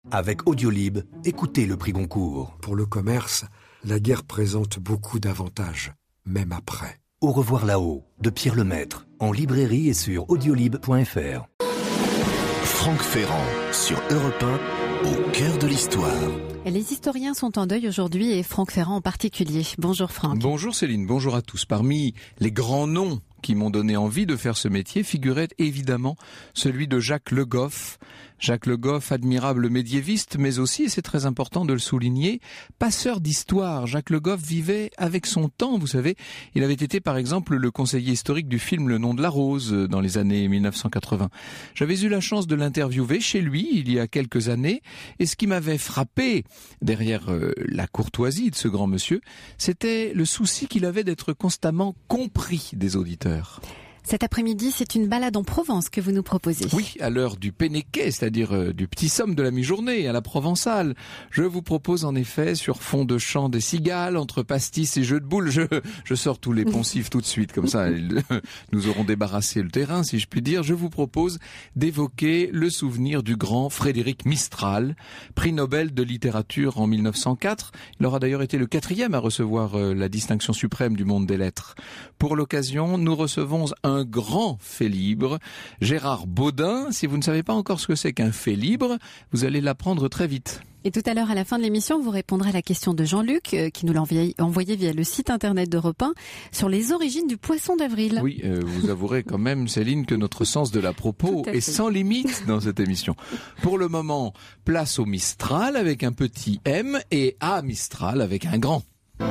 Avec Audiolib, écoutez le prix Goncourt. Pour le commerce, la guerre présente beaucoup d'avantages, même après. Au revoir là-haut, de Pierre Lemaître, en librairie et sur audiolib.fr. Franck Ferrand, sur Europe 1, au cœur de l'histoire. Les historiens sont en deuil aujourd'hui et Franck Ferrand en particulier. Bonjour Franck. Bonjour Céline, bonjour à tous. Parmi les grands noms qui m'ont donné envie de faire ce métier figurait évidemment celui de Jacques Le Goff. Jacques Le Goff, admirable médiéviste, mais aussi, et c'est très important de le souligner, passeur d'histoire. Jacques Le Goff vivait avec son temps, vous savez. Il avait été par exemple le conseiller historique du film Le Nom de la Rose dans les années 1980. J'avais eu la chance de l'interviewer chez lui il y a quelques années, et ce qui m'avait frappé derrière la courtoisie de ce grand monsieur, c'était le souci qu'il avait d'être constamment compris des auditeurs. Cet après-midi, c'est une balade en Provence que vous nous proposez. Oui, à l'heure du penneke, c'est-à-dire du petit somme de la mi-journée, à la provençale. Je vous propose en effet, sur fond de chant des cigales, entre pastis et jeux de boules, je sors tous les poncifs tout de suite, comme ça nous aurons débarrassé le terrain, si je puis dire. Je vous propose d'évoquer le souvenir du grand Frédéric Mistral, prix Nobel de littérature en 1904. Il aura d'ailleurs été le 4e à recevoir la distinction suprême du monde des lettres. Pour l'occasion, nous recevons un grand fait libre, Gérard Baudin. Si vous ne savez pas encore ce que c'est qu'un fait libre, vous allez l'apprendre très vite. Et tout à l'heure, à la fin de l'émission, vous répondrez à la question de Jean-Luc, qui nous l'a envoyé via le site internet d'Europe 1, sur les origines du poisson d'avril. Oui, vous avouerez quand même, Céline, que notre sens de la propos est sans limite dans cette émission. Pour le moment, place au Mistral avec un petit M et à Mistral avec un grand.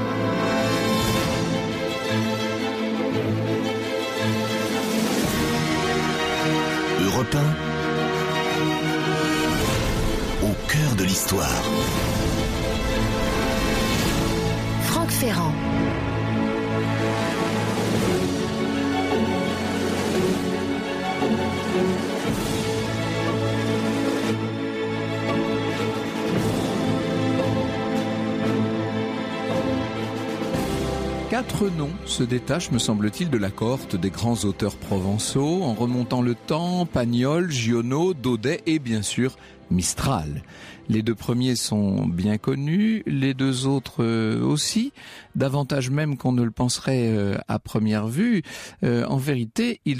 Europe 1, au cœur de l'histoire. Franck Ferrand. Quatre noms se détachent, me semble-t-il, de la cohorte des grands auteurs provençaux, en remontant le temps: Pagnol, Giono, Daudet et bien sûr Mistral. Les deux premiers sont bien connus, les deux autres aussi, davantage même qu'on ne le penserait à première vue. En vérité, ils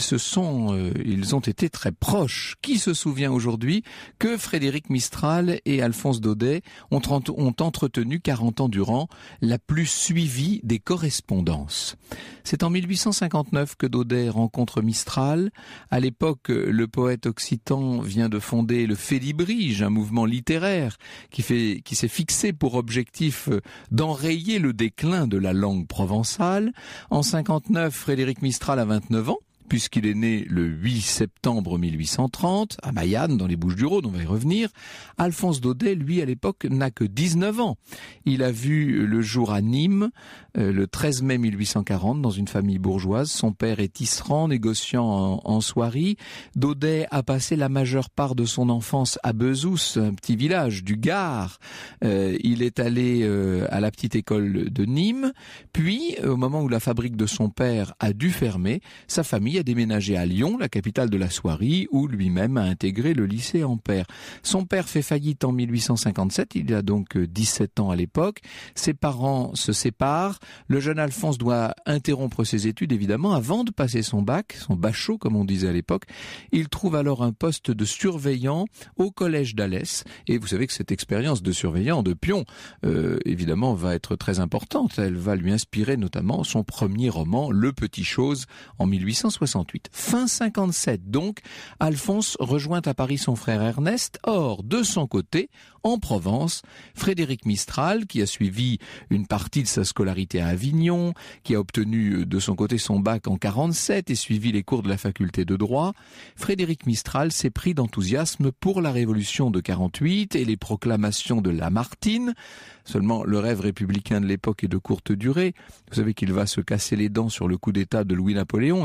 ont été très proches. Qui se souvient aujourd'hui que Frédéric Mistral et Alphonse Daudet ont entretenu 40 ans durant la plus suivie des correspondances? C'est en 1859 que Daudet rencontre Mistral. À l'époque, le poète occitan vient de fonder le Félibrige, un mouvement littéraire qui s'est fixé pour objectif d'enrayer le déclin de la langue provençale. En 59, Frédéric Mistral a 29 ans, puisqu'il est né le 8 septembre 1830, à Maillanne, dans les Bouches-du-Rhône, on va y revenir. Alphonse Daudet, lui, à l'époque, n'a que 19 ans. Il a vu le jour à Nîmes, le 13 mai 1840, dans une famille bourgeoise. Son père est tisserand, négociant en soierie. Daudet a passé la majeure part de son enfance à Bezous, un petit village du Gard. Il est allé à la petite école de Nîmes. Puis, au moment où la fabrique de son père a dû fermer, sa famille a déménagé à Lyon, la capitale de la soierie, où lui-même a intégré le lycée Ampère. Son père fait faillite en 1857, il a donc 17 ans à l'époque. Ses parents se séparent. Le jeune Alphonse doit interrompre ses études, évidemment, avant de passer son bac, son bachot, comme on disait à l'époque. Il trouve alors un poste de surveillant au collège d'Alès. Et vous savez que cette expérience de surveillant, de pion, évidemment, va être très importante. Elle va lui inspirer notamment son premier roman, Le Petit Chose, en 1868. Fin 57, donc, Alphonse rejoint à Paris son frère Ernest. Or, de son côté, en Provence, Frédéric Mistral, qui a suivi une partie de sa scolarité à Avignon, qui a obtenu de son côté son bac en 47 et suivi les cours de la faculté de droit, Frédéric Mistral s'est pris d'enthousiasme pour la révolution de 48 et les proclamations de Lamartine. Seulement, le rêve républicain de l'époque est de courte durée. Vous savez qu'il va se casser les dents sur le coup d'État de Louis-Napoléon et la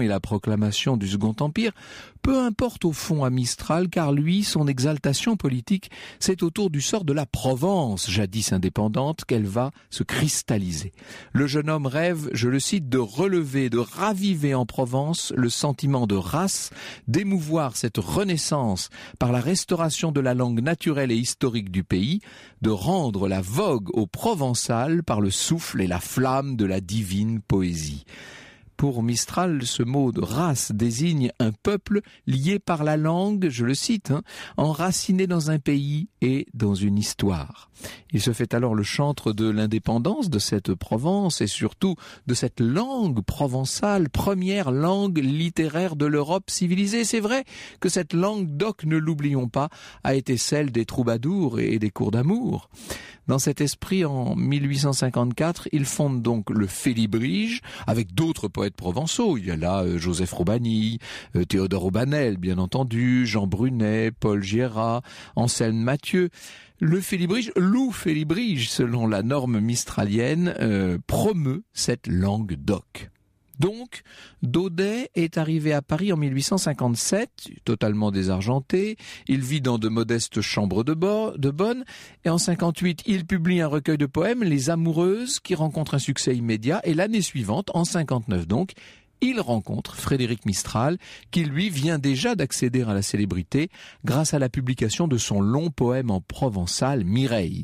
proclamation du Second Empire, peu importe au fond à Mistral, car lui, son exaltation politique, c'est autour du sort de la Provence, jadis indépendante, qu'elle va se cristalliser. Le jeune homme rêve, je le cite, de relever, de raviver en Provence le sentiment de race, d'émouvoir cette renaissance par la restauration de la langue naturelle et historique du pays, de rendre la vogue au provençal par le souffle et la flamme de la divine poésie. Pour Mistral, ce mot de race désigne un peuple lié par la langue, je le cite, enraciné dans un pays et dans une histoire. Il se fait alors le chantre de l'indépendance de cette Provence et surtout de cette langue provençale, première langue littéraire de l'Europe civilisée. C'est vrai que cette langue d'oc, ne l'oublions pas, a été celle des troubadours et des cours d'amour. Dans cet esprit, en 1854, il fonde donc le Félibrige avec d'autres poètes provençaux. Il y a là Joseph Roubani, Théodore Aubanel, bien entendu, Jean Brunet, Paul Gierrat, Anselme Mathieu. Le Félibrige, Lou Félibrige, selon la norme mistralienne, promeut cette langue d'oc. Donc, Daudet est arrivé à Paris en 1857, totalement désargenté. Il vit dans de modestes chambres de bonne. Et en 58, il publie un recueil de poèmes, Les Amoureuses, qui rencontre un succès immédiat. Et l'année suivante, en 59 donc, il rencontre Frédéric Mistral, qui lui vient déjà d'accéder à la célébrité grâce à la publication de son long poème en provençal, Mireille.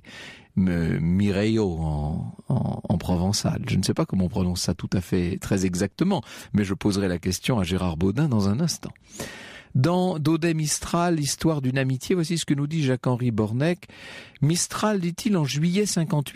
Mireio en provençal. Je ne sais pas comment on prononce ça tout à fait très exactement, mais je poserai la question à Gérard Baudin dans un instant. Dans Daudet Mistral, l'histoire d'une amitié, voici ce que nous dit Jacques-Henri Bornec. Mistral, dit-il, en juillet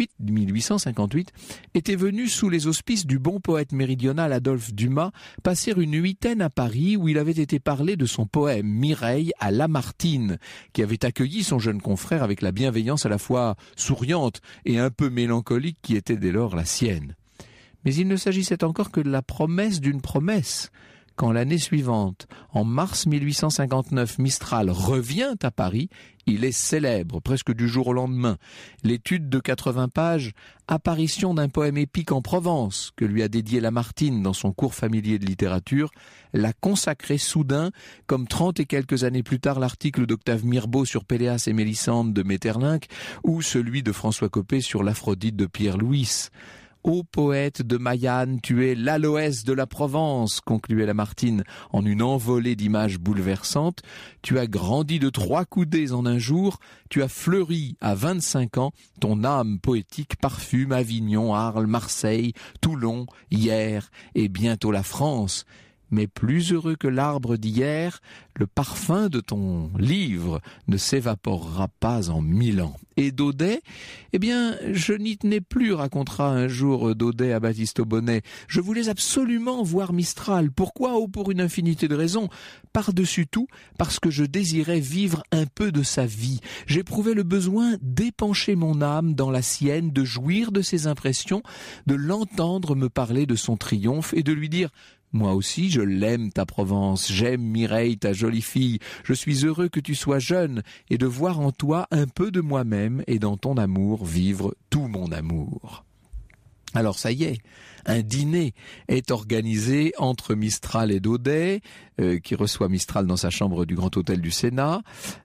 1858, était venu sous les auspices du bon poète méridional Adolphe Dumas passer une huitaine à Paris où il avait été parlé de son poème Mireille à Lamartine, qui avait accueilli son jeune confrère avec la bienveillance à la fois souriante et un peu mélancolique qui était dès lors la sienne. Mais il ne s'agissait encore que de la promesse d'une promesse. Quand l'année suivante, en mars 1859, Mistral revient à Paris, il est célèbre, presque du jour au lendemain. L'étude de 80 pages, apparition d'un poème épique en Provence, que lui a dédié Lamartine dans son cours familier de littérature, l'a consacré soudain, comme 30 et quelques années plus tard l'article d'Octave Mirbeau sur Péléas et Mélisande de Maeterlinck, ou celui de François Copé sur l'Aphrodite de Pierre Louis. Ô poète de Mayenne, tu es l'aloès de la Provence, concluait Lamartine en une envolée d'images bouleversantes. Tu as grandi de 3 coudées en un jour, tu as fleuri à 25 ans, ton âme poétique parfume Avignon, Arles, Marseille, Toulon, hier et bientôt la France. Mais plus heureux que l'arbre d'hier, le parfum de ton livre ne s'évaporera pas en 1000 ans. Et Daudet, eh bien, je n'y tenais plus, racontera un jour Daudet à Baptiste Aubonnet. Je voulais absolument voir Mistral. Pourquoi? Oh, pour une infinité de raisons. Par-dessus tout, parce que je désirais vivre un peu de sa vie. J'éprouvais le besoin d'épancher mon âme dans la sienne, de jouir de ses impressions, de l'entendre me parler de son triomphe et de lui dire: moi aussi, je l'aime ta Provence, j'aime Mireille, ta jolie fille, je suis heureux que tu sois jeune et de voir en toi un peu de moi-même et dans ton amour vivre tout mon amour. Alors ça y est, un dîner est organisé entre Mistral et Daudet, qui reçoit Mistral dans sa chambre du Grand Hôtel du Sénat.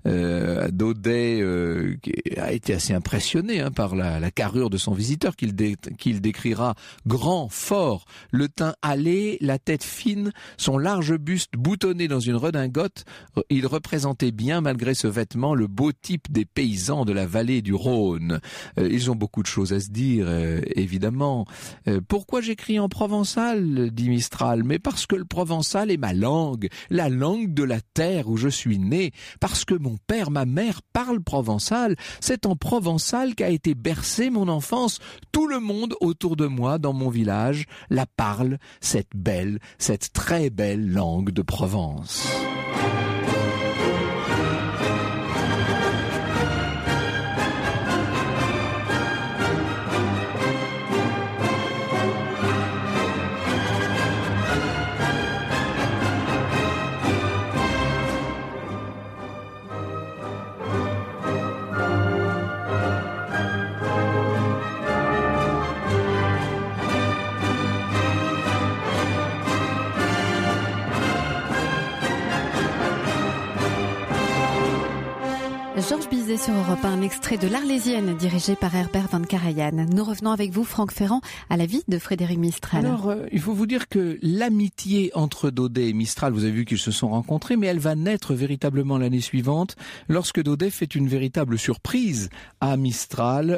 Daudet a été assez impressionné par la carrure de son visiteur, qu'il décrira grand, fort, le teint hâlé, la tête fine, son large buste boutonné dans une redingote. Il représentait bien, malgré ce vêtement, le beau type des paysans de la vallée du Rhône. Ils ont beaucoup de choses à se dire, évidemment. Pourquoi j'écris en provençal, dit Mistral? Mais parce que le provençal est ma langue, la langue de la terre où je suis né. Parce que mon père, ma mère parlent provençal. C'est en provençal qu'a été bercée mon enfance. Tout le monde autour de moi, dans mon village, la parle, cette très belle langue de Provence. diffuser sur Europe 1 un extrait de l'Arlésienne dirigé par Herbert van Karajan. Nous revenons avec vous, Franck Ferrand, à la vie de Frédéric Mistral. Alors, il faut vous dire que l'amitié entre Daudet et Mistral, vous avez vu qu'ils se sont rencontrés, mais elle va naître véritablement l'année suivante, lorsque Daudet fait une véritable surprise à Mistral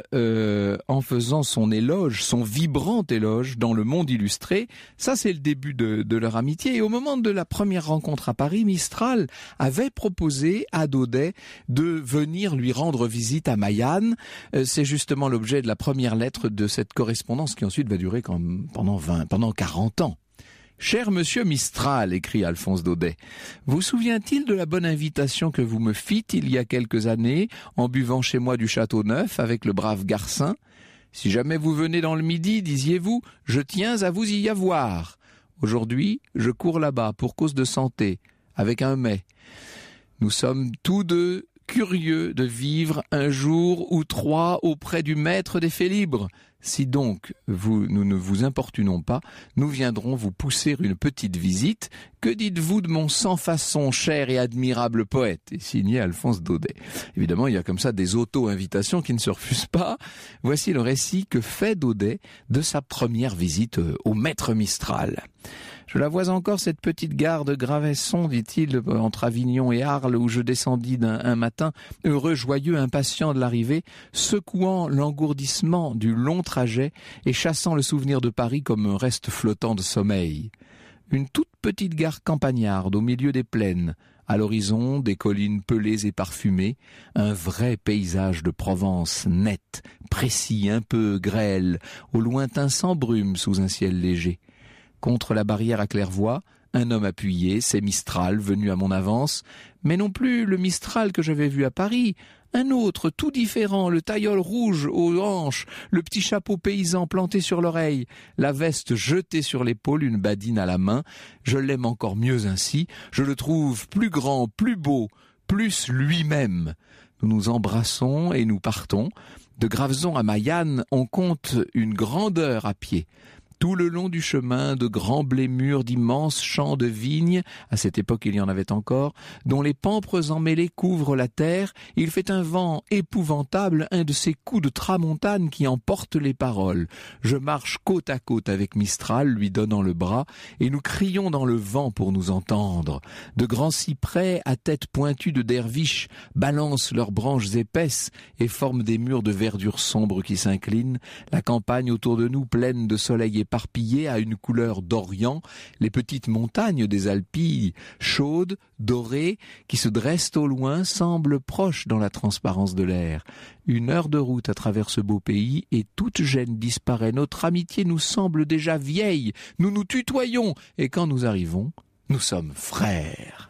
en faisant son éloge, son vibrant éloge dans Le Monde illustré. Ça, c'est le début de leur amitié. Et au moment de la première rencontre à Paris, Mistral avait proposé à Daudet de venir lui rendre visite à Mayanne. C'est justement l'objet de la première lettre de cette correspondance qui ensuite va durer pendant 40 ans. « Cher monsieur Mistral », écrit Alphonse Daudet, « vous souvient-il de la bonne invitation que vous me fîtes il y a quelques années en buvant chez moi du Château-Neuf avec le brave Garcin ? Si jamais vous venez dans le Midi, disiez-vous, je tiens à vous y avoir. Aujourd'hui, je cours là-bas pour cause de santé, avec un mais. Nous sommes tous deux curieux de vivre un jour ou 3 auprès du maître des Félibres. Si donc nous ne vous importunons pas, nous viendrons vous pousser une petite visite. Que dites-vous de mon sans-façon cher et admirable poète ?» Et signé Alphonse Daudet. Évidemment, il y a comme ça des auto-invitations qui ne se refusent pas. Voici le récit que fait Daudet de sa première visite au maître Mistral. Je la vois encore, cette petite gare de Gravesson, dit-il, entre Avignon et Arles, où je descendis un matin, heureux, joyeux, impatient de l'arrivée, secouant l'engourdissement du long trajet et chassant le souvenir de Paris comme un reste flottant de sommeil. Une toute petite gare campagnarde au milieu des plaines, à l'horizon des collines pelées et parfumées, un vrai paysage de Provence net, précis, un peu grêle, au lointain sans brume sous un ciel léger. Contre la barrière à claire-voie, un homme appuyé, c'est Mistral venu à mon avance, mais non plus le Mistral que j'avais vu à Paris, un autre, tout différent, le tailleul rouge aux hanches, le petit chapeau paysan planté sur l'oreille, la veste jetée sur l'épaule, une badine à la main. Je l'aime encore mieux ainsi, je le trouve plus grand, plus beau, plus lui-même. Nous nous embrassons et nous partons. De Graveson à Mayanne, on compte une grande heure à pied. Tout le long du chemin, de grands blés mûrs, d'immenses champs de vignes, à cette époque il y en avait encore, dont les pampres emmêlés couvrent la terre, il fait un vent épouvantable, un de ces coups de tramontane qui emportent les paroles. Je marche côte à côte avec Mistral, lui donnant le bras, et nous crions dans le vent pour nous entendre. De grands cyprès à tête pointue de derviches balancent leurs branches épaisses et forment des murs de verdure sombre qui s'inclinent, la campagne autour de nous pleine de soleil éparpillées à une couleur d'Orient, les petites montagnes des Alpilles, chaudes, dorées, qui se dressent au loin, semblent proches dans la transparence de l'air. 1 heure de route à travers ce beau pays, et toute gêne disparaît. Notre amitié nous semble déjà vieille, nous nous tutoyons, et quand nous arrivons, nous sommes frères.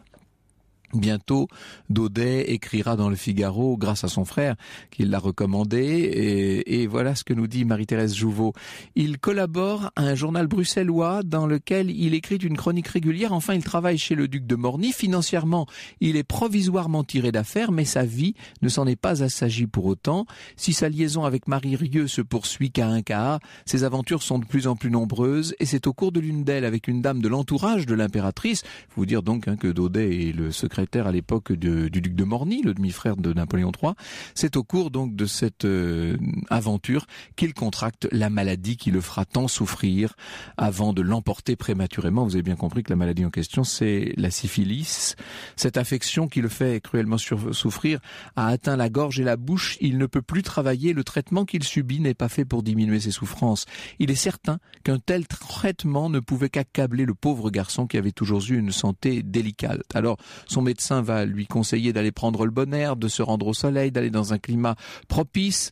Bientôt, Daudet écrira dans le Figaro, grâce à son frère, qui l'a recommandé, et voilà ce que nous dit Marie-Thérèse Jouveau. Il collabore à un journal bruxellois dans lequel il écrit une chronique régulière. Enfin, il travaille chez le duc de Morny. Financièrement, il est provisoirement tiré d'affaire, mais sa vie ne s'en est pas assagie pour autant. Si sa liaison avec Marie Rieu se poursuit qu'à un cas, ses aventures sont de plus en plus nombreuses, et c'est au cours de l'une d'elles, avec une dame de l'entourage de l'impératrice, il faut vous dire donc que Daudet est le secrétaire à l'époque du duc de Morny, le demi-frère de Napoléon III. C'est au cours donc de cette aventure qu'il contracte la maladie qui le fera tant souffrir avant de l'emporter prématurément. Vous avez bien compris que la maladie en question, c'est la syphilis. Cette affection qui le fait cruellement souffrir a atteint la gorge et la bouche. Il ne peut plus travailler. Le traitement qu'il subit n'est pas fait pour diminuer ses souffrances. Il est certain qu'un tel traitement ne pouvait qu'accabler le pauvre garçon qui avait toujours eu une santé délicate. Alors, son médecin va lui conseiller d'aller prendre le bon air, de se rendre au soleil, d'aller dans un climat propice.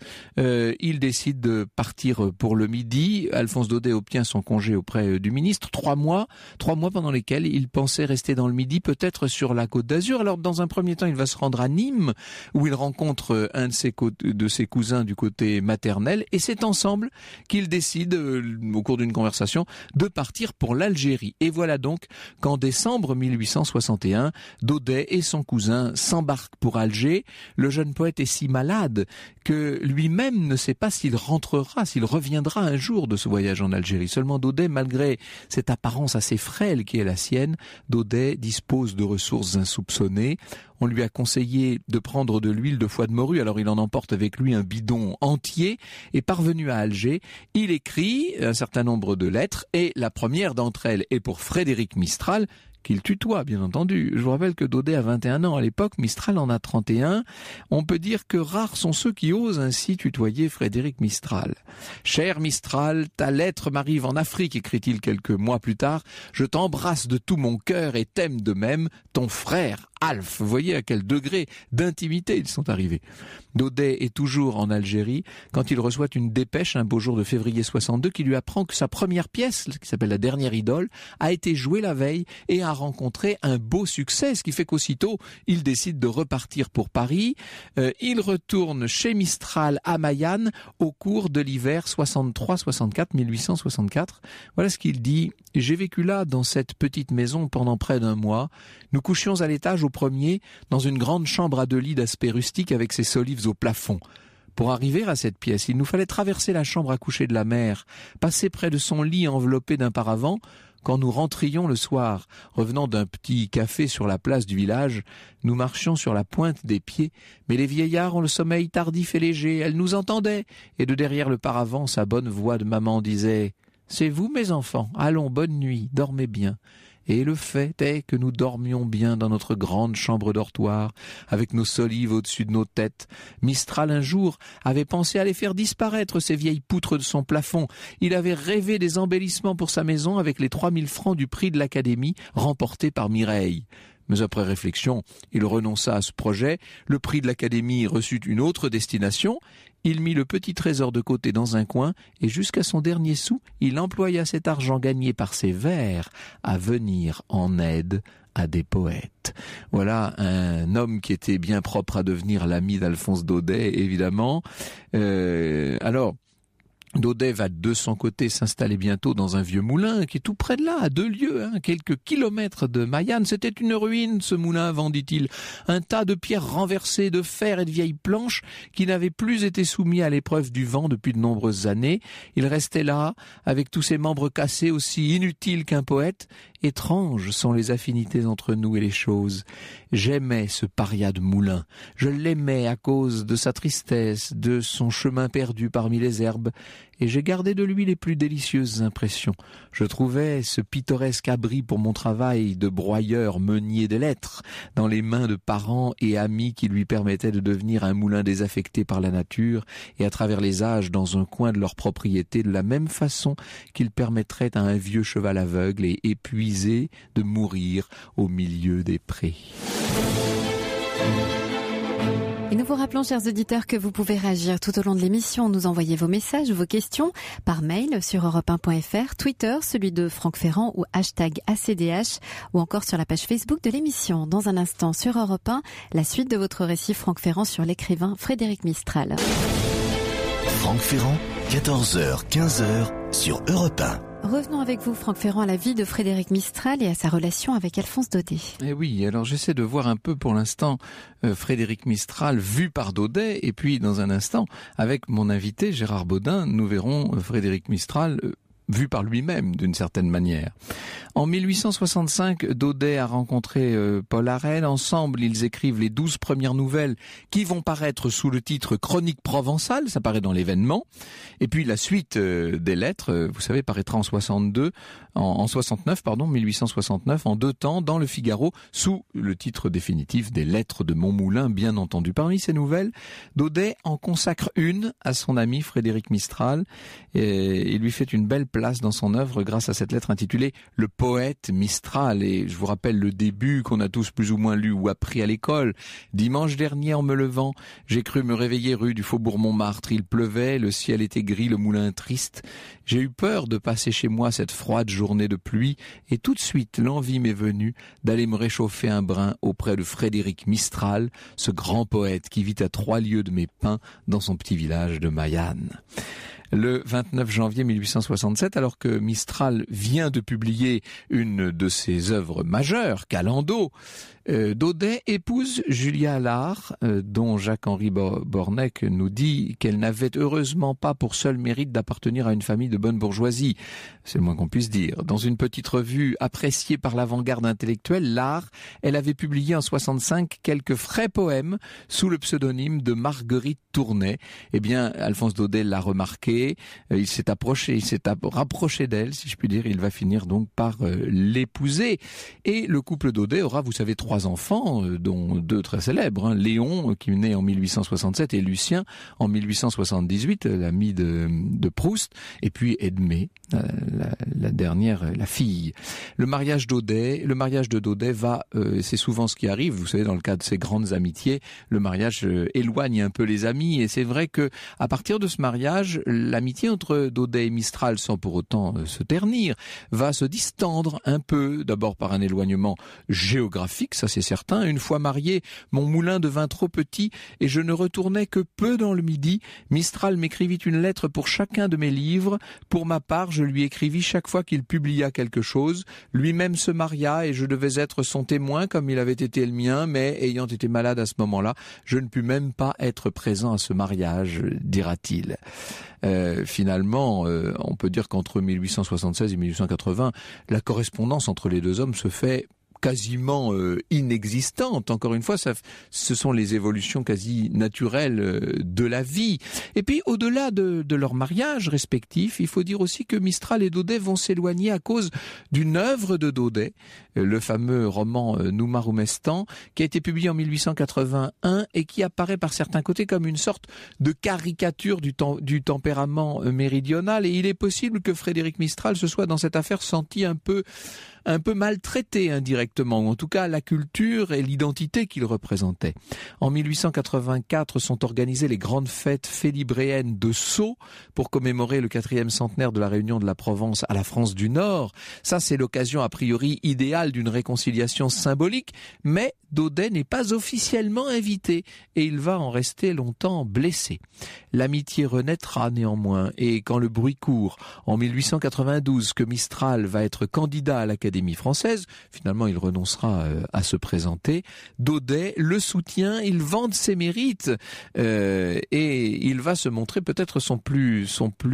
Il décide de partir pour le Midi. Alphonse Daudet obtient son congé auprès du ministre. 3 mois pendant lesquels il pensait rester dans le Midi, peut-être sur la Côte d'Azur. Alors, dans un premier temps, il va se rendre à Nîmes, où il rencontre un de ses cousins du côté maternel, et c'est ensemble qu'il décide, au cours d'une conversation, de partir pour l'Algérie. Et voilà donc qu'en décembre 1861, Daudet Daudet et son cousin s'embarquent pour Alger. Le jeune poète est si malade que lui-même ne sait pas s'il rentrera, s'il reviendra un jour de ce voyage en Algérie. Seulement Daudet, malgré cette apparence assez frêle qui est la sienne, Daudet dispose de ressources insoupçonnées. On lui a conseillé de prendre de l'huile de foie de morue, alors il en emporte avec lui un bidon entier, et parvenu à Alger, il écrit un certain nombre de lettres, et la première d'entre elles est pour Frédéric Mistral, qu'il tutoie, bien entendu. Je vous rappelle que Daudet a 21 ans à l'époque, Mistral en a 31. On peut dire que rares sont ceux qui osent ainsi tutoyer Frédéric Mistral. « Cher Mistral, ta lettre m'arrive en Afrique, écrit-il quelques mois plus tard. Je t'embrasse de tout mon cœur et t'aime de même, ton frère Alf. » Vous voyez à quel degré d'intimité ils sont arrivés. Daudet est toujours en Algérie quand il reçoit une dépêche un beau jour de février 62 qui lui apprend que sa première pièce, qui s'appelle La Dernière Idole, a été jouée la veille et a rencontré un beau succès, ce qui fait qu'aussitôt il décide de repartir pour Paris. Il retourne chez Mistral à Mayenne au cours de l'hiver 63-64, 1864. Voilà ce qu'il dit. « J'ai vécu là, dans cette petite maison, pendant près d'un mois. Nous couchions à l'étage au premier, dans une grande chambre à 2 lits d'aspect rustique avec ses solives au plafond. Pour arriver à cette pièce, il nous fallait traverser la chambre à coucher de la mère, passer près de son lit enveloppé d'un paravent. Quand nous rentrions le soir, revenant d'un petit café sur la place du village, nous marchions sur la pointe des pieds, mais les vieillards ont le sommeil tardif et léger, elles nous entendaient, et de derrière le paravent, sa bonne voix de maman disait « C'est vous mes enfants, allons, bonne nuit, dormez bien ». Et le fait est que nous dormions bien dans notre grande chambre dortoir, avec nos solives au-dessus de nos têtes. Mistral, un jour, avait pensé à les faire disparaître, ces vieilles poutres de son plafond. Il avait rêvé des embellissements pour sa maison avec les 3000 francs du prix de l'Académie, remportés par Mireille. Mais après réflexion, il renonça à ce projet. Le prix de l'Académie reçut une autre destination. Il mit le petit trésor de côté dans un coin et jusqu'à son dernier sou, il employa cet argent gagné par ses vers à venir en aide à des poètes. Voilà un homme qui était bien propre à devenir l'ami d'Alphonse Daudet, évidemment. Alors, Daudet va de son côté s'installer bientôt dans un vieux moulin qui est tout près de là, à 2 lieues, quelques kilomètres de Mayenne. C'était une ruine, ce moulin, avant, dit-il. Un tas de pierres renversées, de fer et de vieilles planches qui n'avaient plus été soumis à l'épreuve du vent depuis de nombreuses années. Il restait là, avec tous ses membres cassés, aussi inutile qu'un poète. Étranges sont les affinités entre nous et les choses. J'aimais ce paria de moulin. Je l'aimais à cause de sa tristesse, de son chemin perdu parmi les herbes, et j'ai gardé de lui les plus délicieuses impressions. Je trouvais ce pittoresque abri pour mon travail de broyeur meunier de lettres dans les mains de parents et amis qui lui permettaient de devenir un moulin désaffecté par la nature et à travers les âges dans un coin de leur propriété, de la même façon qu'il permettrait à un vieux cheval aveugle et épuisé de mourir au milieu des prés. Et nous vous rappelons, chers auditeurs, que vous pouvez réagir tout au long de l'émission, nous envoyer vos messages, vos questions par mail sur europe1.fr, Twitter, celui de Franck Ferrand ou #ACDH, ou encore sur la page Facebook de l'émission. Dans un instant sur Europe 1, la suite de votre récit, Franck Ferrand, sur l'écrivain Frédéric Mistral. Franck Ferrand, 14h, 15h sur Europe 1. Revenons avec vous, Franck Ferrand, à la vie de Frédéric Mistral et à sa relation avec Alphonse Daudet. Eh oui, alors j'essaie de voir un peu pour l'instant Frédéric Mistral vu par Daudet, et puis dans un instant, avec mon invité Gérard Baudin, nous verrons Frédéric Mistral vu par lui-même d'une certaine manière. En 1865, Daudet a rencontré Paul Arène. Ensemble, ils écrivent les 12 premières nouvelles qui vont paraître sous le titre Chronique provençale, ça paraît dans l'Événement. Et puis la suite des lettres, vous savez, paraîtra en 1869, en 2 temps, dans le Figaro, sous le titre définitif des Lettres de Montmoulin, bien entendu. Parmi ces nouvelles, Daudet en consacre une à son ami Frédéric Mistral, et il lui fait une belle place dans son œuvre grâce à cette lettre intitulée « Le poète Mistral ». Et je vous rappelle le début qu'on a tous plus ou moins lu ou appris à l'école. « Dimanche dernier, en me levant, j'ai cru me réveiller rue du Faubourg Montmartre. Il pleuvait, le ciel était gris, le moulin triste. J'ai eu peur de passer chez moi cette froide journée de pluie, et tout de suite l'envie m'est venue d'aller me réchauffer un brin auprès de Frédéric Mistral, ce grand poète qui vit à 3 lieues de mes pins dans son petit village de Mayenne. » le 29 janvier 1867, alors que Mistral vient de publier une de ses œuvres majeures, Calando. Daudet épouse Julia Allard, dont Jacques-Henri Bornec nous dit qu'elle n'avait heureusement pas pour seul mérite d'appartenir à une famille de bonne bourgeoisie. C'est le moins qu'on puisse dire. Dans une petite revue appréciée par l'avant-garde intellectuelle, l'Art, elle avait publié en 65 quelques frais poèmes sous le pseudonyme de Marguerite Tournay. Eh bien, Alphonse Daudet l'a remarqué, il s'est rapproché d'elle, si je puis dire, il va finir donc par l'épouser. Et le couple Daudet aura, vous savez, 3 enfants, dont 2 très célèbres, Léon, qui est né en 1867, et Lucien en 1878, l'ami de Proust, et puis Edmé, la dernière, la fille. Le mariage de Daudet va, c'est souvent ce qui arrive, vous savez, dans le cas de ces grandes amitiés, le mariage éloigne un peu les amis, et c'est vrai que à partir de ce mariage, l'amitié entre Daudet et Mistral, sans pour autant se ternir, va se distendre un peu, d'abord par un éloignement géographique, ça c'est certain. Une fois marié, mon moulin devint trop petit et je ne retournais que peu dans le Midi. Mistral m'écrivit une lettre pour chacun de mes livres. Pour ma part, je lui écrivis chaque fois qu'il publia quelque chose. Lui-même se maria et je devais être son témoin comme il avait été le mien, mais ayant été malade à ce moment-là, je ne pus même pas être présent à ce mariage, dira-t-il. Finalement, on peut dire qu'entre 1876 et 1880, la correspondance entre les deux hommes se fait quasiment inexistante. Encore une fois, ce sont les évolutions quasi naturelles de la vie. Et puis, au-delà de leur mariage respectif, il faut dire aussi que Mistral et Daudet vont s'éloigner à cause d'une œuvre de Daudet, le fameux roman Noumaroumestan, qui a été publié en 1881 et qui apparaît par certains côtés comme une sorte de caricature du tempérament méridional. Et il est possible que Frédéric Mistral se soit dans cette affaire senti un peu maltraité indirectement, ou en tout cas la culture et l'identité qu'il représentait. En 1884 sont organisées les grandes fêtes félibréennes de Sceaux pour commémorer le 4e centenaire de la réunion de la Provence à la France du Nord. Ça, c'est l'occasion a priori idéale d'une réconciliation symbolique, mais Daudet n'est pas officiellement invité et il va en rester longtemps blessé. L'amitié renaîtra néanmoins et quand le bruit court, en 1892, que Mistral va être candidat à l'Académie française, finalement il renoncera à se présenter, Daudet le soutient, il vante ses mérites et il va se montrer peut-être son plus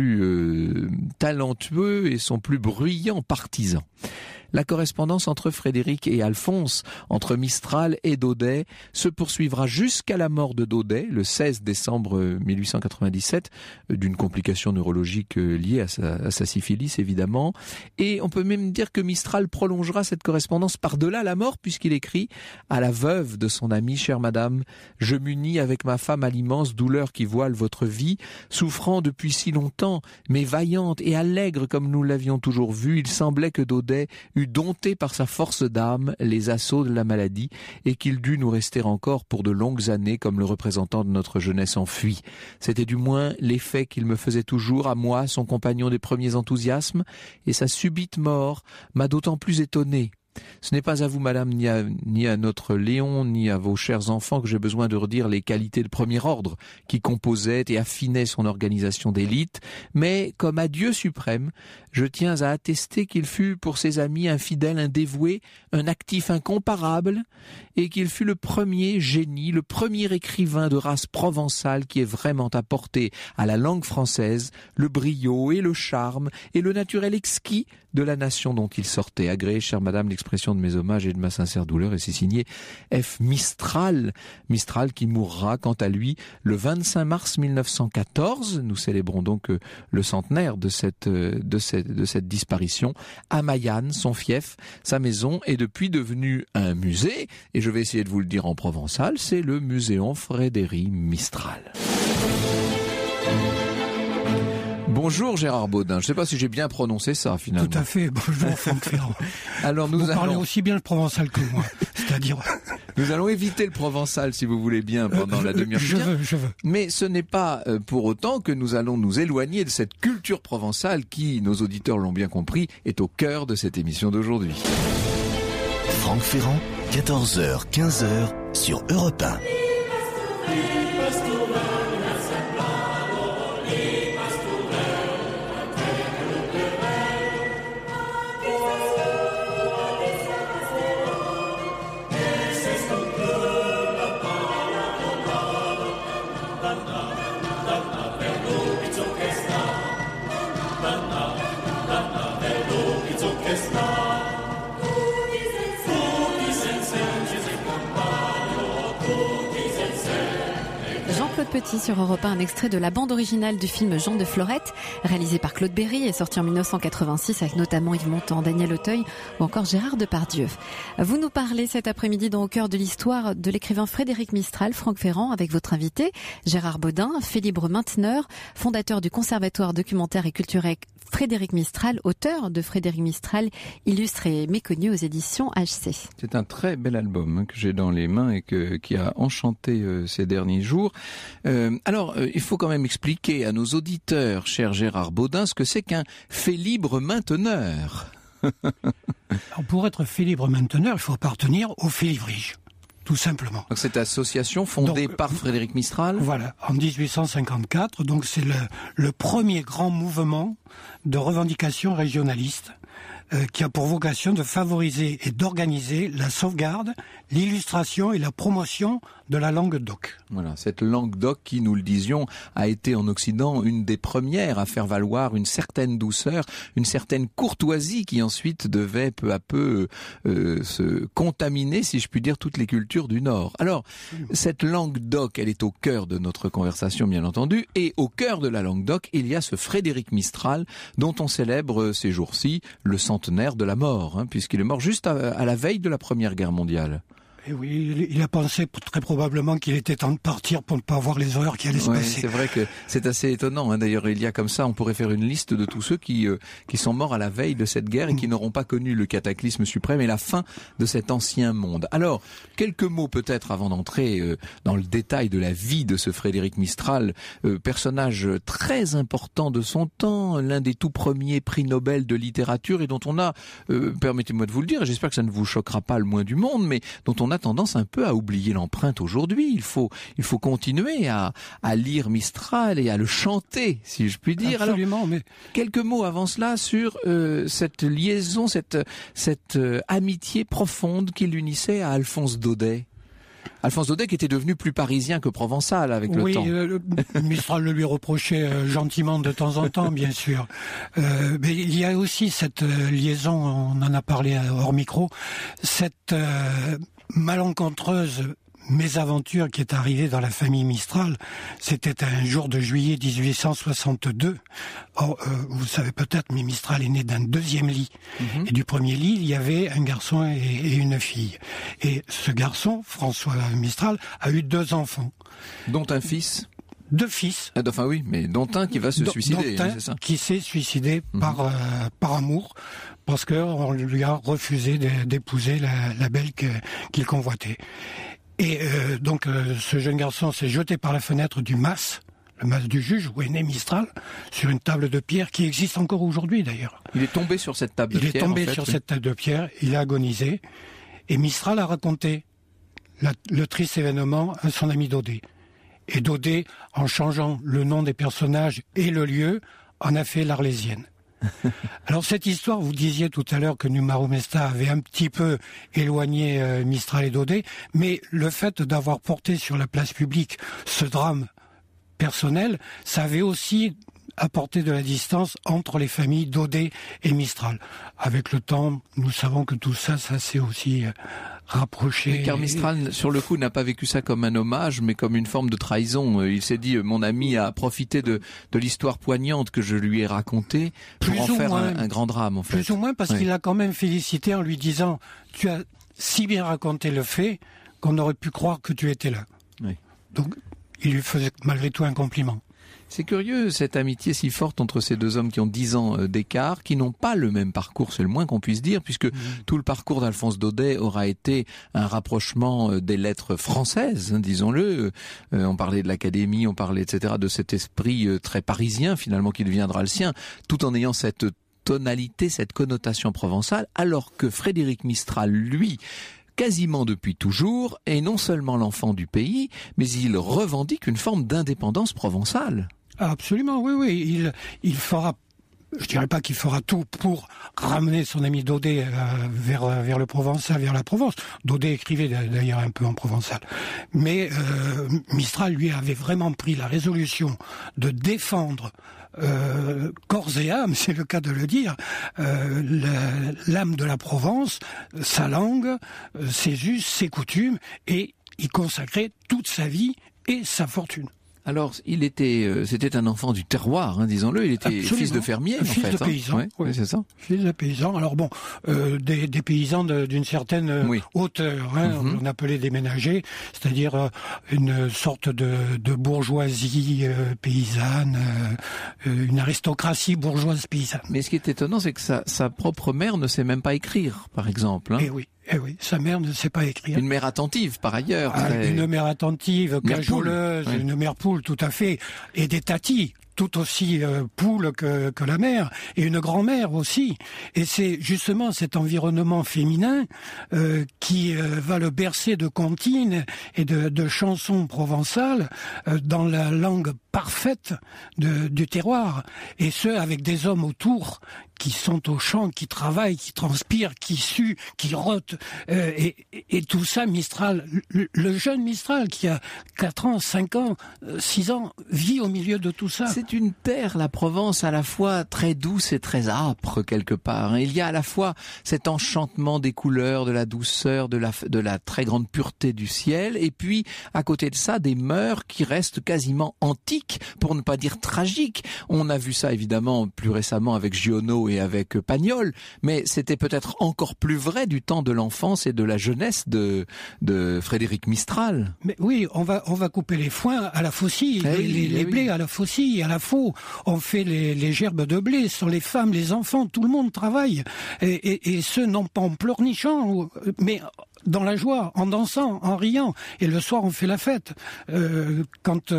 talentueux et son plus bruyant partisan. La correspondance entre Frédéric et Alphonse, entre Mistral et Daudet, se poursuivra jusqu'à la mort de Daudet, le 16 décembre 1897, d'une complication neurologique liée à sa syphilis, évidemment. Et on peut même dire que Mistral prolongera cette correspondance par-delà la mort, puisqu'il écrit à la veuve de son ami, « Chère madame, je m'unis avec ma femme à l'immense douleur qui voile votre vie, souffrant depuis si longtemps, mais vaillante et allègre comme nous l'avions toujours vu, il semblait que Daudet eut dompté par sa force d'âme les assauts de la maladie et qu'il dut nous rester encore pour de longues années comme le représentant de notre jeunesse enfuie. C'était du moins l'effet qu'il me faisait toujours à moi, son compagnon des premiers enthousiasmes, et sa subite mort m'a d'autant plus étonné. Ce n'est pas à vous, madame, ni à notre Léon, ni à vos chers enfants que j'ai besoin de redire les qualités de premier ordre qui composaient et affinaient son organisation d'élite, mais comme à Dieu suprême, je tiens à attester qu'il fut pour ses amis un fidèle, un dévoué, un actif incomparable, et qu'il fut le premier génie, le premier écrivain de race provençale qui ait vraiment apporté à la langue française le brio et le charme et le naturel exquis de la nation dont il sortait. Agréez, chère madame, l'expression de mes hommages et de ma sincère douleur, et c'est signé F. Mistral. Mistral qui mourra, quant à lui, le 25 mars 1914. Nous célébrons donc le centenaire de cette disparition à Maillanne, son fief. Sa maison est depuis devenue un musée, et je vais essayer de vous le dire en provençal, c'est le Muséon Frédéric Mistral. Bonjour Gérard Baudin, je ne sais pas si j'ai bien prononcé ça finalement. Tout à fait, bonjour Franck Ferrand. Alors vous parlez aussi bien le provençal que moi, c'est-à-dire... Nous allons éviter le provençal si vous voulez bien pendant la demi-heure. Je veux. Mais ce n'est pas pour autant que nous allons nous éloigner de cette culture provençale qui, nos auditeurs l'ont bien compris, est au cœur de cette émission d'aujourd'hui. Franck Ferrand, 14h, 15h sur Europe 1. Petit sur Europe 1, un extrait de la bande originale du film Jean de Florette, réalisé par Claude Berry et sorti en 1986 avec notamment Yves Montand, Daniel Auteuil ou encore Gérard Depardieu. Vous nous parlez cet après-midi dans Au cœur de l'histoire de l'écrivain Frédéric Mistral, Franck Ferrand, avec votre invité Gérard Baudin, fait libre mainteneur, fondateur du Conservatoire documentaire et culturel Frédéric Mistral, auteur de Frédéric Mistral, illustré et méconnu aux éditions HC. C'est un très bel album que j'ai dans les mains et qui a enchanté ces derniers jours. Alors, il faut quand même expliquer à nos auditeurs, cher Gérard Baudin, ce que c'est qu'un fait libre mainteneur. Alors, pour être fait libre mainteneur, il faut appartenir au Félibrige, tout simplement. Donc cette association fondée par Frédéric Mistral. Voilà, en 1854, donc c'est le premier grand mouvement de revendication régionaliste qui a pour vocation de favoriser et d'organiser la sauvegarde, l'illustration et la promotion de la langue d'oc. Voilà, cette langue d'oc qui, nous le disions, a été en Occident une des premières à faire valoir une certaine douceur, une certaine courtoisie qui ensuite devait peu à peu se contaminer, si je puis dire, toutes les cultures du Nord. Alors, cette langue d'oc, elle est au cœur de notre conversation, bien entendu, et au cœur de la langue d'oc, il y a ce Frédéric Mistral, dont on célèbre ces jours-ci le centenaire de la mort, puisqu'il est mort juste à la veille de la Première Guerre mondiale. Et oui, il a pensé très probablement qu'il était temps de partir pour ne pas voir les horreurs qui allaient se passer. C'est vrai que c'est assez étonnant. D'ailleurs, il y a comme ça, on pourrait faire une liste de tous ceux qui sont morts à la veille de cette guerre et qui n'auront pas connu le cataclysme suprême et la fin de cet ancien monde. Alors, quelques mots peut-être avant d'entrer dans le détail de la vie de ce Frédéric Mistral, personnage très important de son temps, l'un des tout premiers prix Nobel de littérature et dont on a, permettez-moi de vous le dire, et j'espère que ça ne vous choquera pas le moins du monde, mais dont on a tendance un peu à oublier l'empreinte aujourd'hui. Il faut continuer à lire Mistral et à le chanter, si je puis dire. Absolument, alors, mais quelques mots avant cela sur cette liaison, cette amitié profonde qui l'unissait à Alphonse Daudet. Alphonse Daudet qui était devenu plus parisien que provençal avec le temps. Oui, Mistral le lui reprochait gentiment de temps en temps, bien sûr. Mais il y a aussi cette liaison, on en a parlé hors micro, cette malencontreuse mésaventure qui est arrivée dans la famille Mistral. C'était un jour de juillet 1862. Vous savez peut-être, mais Mistral est né d'un deuxième lit. Et du premier lit, il y avait un garçon et une fille. Et ce garçon, François Mistral, a eu 2 enfants. Dont un fils. 2 fils. Enfin oui, mais dont un qui va se suicider, dont un c'est ça. Qui s'est suicidé par amour, parce qu'on lui a refusé d'épouser la belle qu'il convoitait. Et donc ce jeune garçon s'est jeté par la fenêtre du mas, le mas du juge, où est né Mistral, sur une table de pierre qui existe encore aujourd'hui d'ailleurs. Il est tombé sur cette table de pierre. Il est tombé sur cette table de pierre, il a agonisé, et Mistral a raconté le triste événement à son ami Daudet. Et Daudet, en changeant le nom des personnages et le lieu, en a fait l'Arlésienne. Alors cette histoire, vous disiez tout à l'heure que Numero Mesta avait un petit peu éloigné Mistral et Daudet, mais le fait d'avoir porté sur la place publique ce drame personnel, ça avait aussi apporté de la distance entre les familles Daudet et Mistral. Avec le temps, nous savons que tout ça s'est aussi rapproché. Car Mistral, sur le coup, n'a pas vécu ça comme un hommage, mais comme une forme de trahison. Il s'est dit, mon ami a profité de l'histoire poignante que je lui ai racontée pour en faire un grand drame, en fait. Plus ou moins, parce qu'il l'a quand même félicité en lui disant, tu as si bien raconté le fait qu'on aurait pu croire que tu étais là. Oui. Donc, il lui faisait malgré tout un compliment. C'est curieux, cette amitié si forte entre ces 2 hommes qui ont 10 ans d'écart, qui n'ont pas le même parcours, c'est le moins qu'on puisse dire, puisque tout le parcours d'Alphonse Daudet aura été un rapprochement des lettres françaises, disons-le. On parlait de l'académie, on parlait, etc., de cet esprit très parisien, finalement, qui deviendra le sien, tout en ayant cette tonalité, cette connotation provençale, alors que Frédéric Mistral, lui, quasiment depuis toujours, est non seulement l'enfant du pays, mais il revendique une forme d'indépendance provençale. Absolument, oui. Il fera, je dirais pas qu'il fera tout pour ramener son ami Daudet vers le provençal, vers la Provence. Daudet écrivait d'ailleurs un peu en provençal. Mais Mistral, lui, avait vraiment pris la résolution de défendre corps et âme, c'est le cas de le dire, l'âme de la Provence, sa langue, ses us, ses coutumes, et y consacrer toute sa vie et sa fortune. Alors, c'était un enfant du terroir, disons-le. Il était fils de fermier, fils de paysan. Oui, c'est ça. Fils de paysan. Alors bon, des paysans d'une certaine hauteur. On appelait des ménagers, c'est-à-dire une sorte de bourgeoisie paysanne, une aristocratie bourgeoise paysanne. Mais ce qui est étonnant, c'est que sa propre mère ne sait même pas écrire, par exemple. Eh oui, sa mère ne sait pas écrire. Une mère attentive, par ailleurs. Une mère attentive, cajoleuse, une mère poule, tout à fait. Et des tatis, tout aussi poule que la mère, et une grand-mère aussi. Et c'est justement cet environnement féminin qui va le bercer de comptines et de chansons provençales dans la langue parfaite du terroir. Et ce, avec des hommes autour qui sont au champ, qui travaillent, qui transpirent, qui suent, qui rotent. Et tout ça, Mistral, le jeune Mistral qui a 4 ans, 5 ans, 6 ans, vit au milieu de tout ça. C'est une terre, la Provence, à la fois très douce et très âpre, quelque part. Il y a à la fois cet enchantement des couleurs, de la douceur, de la très grande pureté du ciel, et puis, à côté de ça, des mœurs qui restent quasiment antiques, pour ne pas dire tragiques. On a vu ça, évidemment, plus récemment avec Giono et avec Pagnol, mais c'était peut-être encore plus vrai du temps de l'enfance et de la jeunesse de Frédéric Mistral. Mais oui, on va couper les foins à la faucille, les blés à la faucille, à la faux. On fait les gerbes de blé sur les femmes, les enfants, tout le monde travaille. Et ceux non pas en pleurnichant, mais dans la joie, en dansant, en riant. Et le soir, on fait la fête. Quand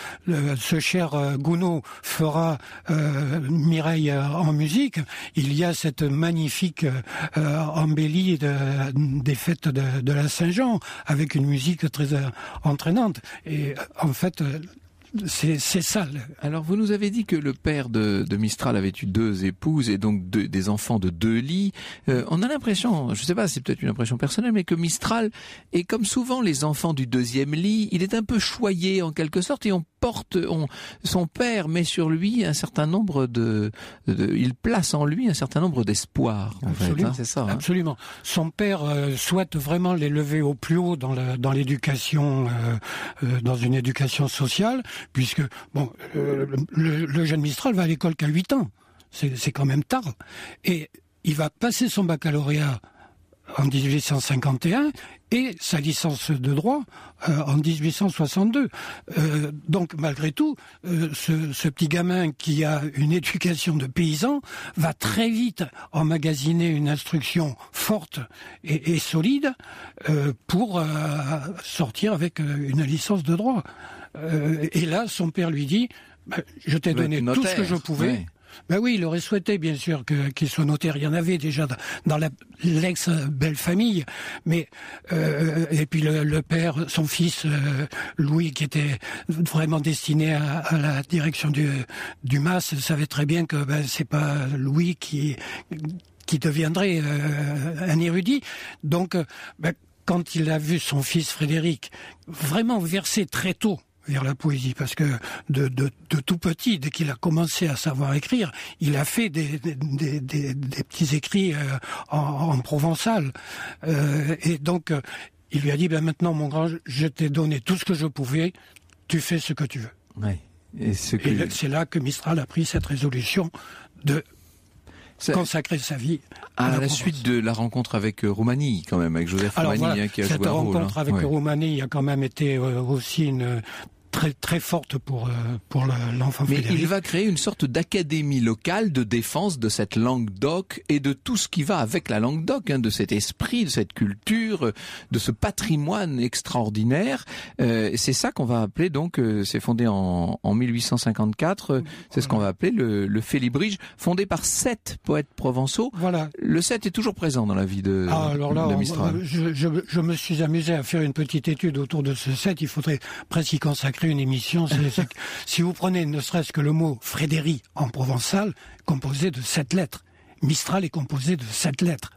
ce cher Gounod fera Mireille en musique, il y a cette magnifique embellie des fêtes de la Saint-Jean, avec une musique très entraînante. Et en fait, c'est ça. Alors, vous nous avez dit que le père de Mistral avait eu 2 épouses et donc des enfants de 2 lits. On a l'impression, je sais pas, c'est peut-être une impression personnelle, mais que Mistral est comme souvent les enfants du 2e lit. Il est un peu choyé en quelque sorte et son père met sur lui un certain nombre il place en lui un certain nombre d'espoirs. Absolument, c'est ça. Absolument. Son père souhaite vraiment l'élever au plus haut dans l'éducation, dans une éducation sociale, puisque le jeune Mistral va à l'école qu'à 8 ans. C'est quand même tard. Et il va passer son baccalauréat en 1851 et sa licence de droit en 1862. Donc malgré tout, ce petit gamin qui a une éducation de paysan va très vite emmagasiner une instruction forte et solide pour sortir avec une licence de droit. Et là, son père lui dit je t'ai donné tout ce que je pouvais. Ouais. Ben oui, il aurait souhaité, bien sûr, qu'il soit notaire. Il y en avait déjà dans l'ex-belle famille. Mais, et puis le père, son fils, Louis, qui était vraiment destiné à la direction du MAS, savait très bien que c'est pas Louis qui deviendrait un érudit. Donc, quand il a vu son fils Frédéric vraiment verser très tôt vers la poésie, parce que de tout petit, dès qu'il a commencé à savoir écrire, il a fait des petits écrits en provençal. Et donc, il lui a dit, ben maintenant, mon grand, je t'ai donné tout ce que je pouvais, tu fais ce que tu veux. Ouais. Et c'est là que Mistral a pris cette résolution de consacrer sa vie à la suite de la rencontre avec Roumanie, quand même, avec Joseph Roumanie, voilà, qui a joué un rôle. Cette rencontre avec Roumanie a quand même été aussi une très très forte pour l'enfant Frédéric. Mais il va créer une sorte d'académie locale de défense de cette langue d'oc et de tout ce qui va avec la langue d'oc, de cet esprit, de cette culture, de ce patrimoine extraordinaire. C'est ça qu'on va appeler donc, c'est fondé en 1854, c'est ce qu'on va appeler le Félibrige, fondé par 7 poètes provençaux. Voilà. Le 7 est toujours présent dans la vie de Mistral. Je me suis amusé à faire une petite étude autour de ce 7, il faudrait presque y consacrer une émission. Si vous prenez ne serait-ce que le mot Frédéric en provençal, composé de 7 lettres. Mistral est composé de 7 lettres.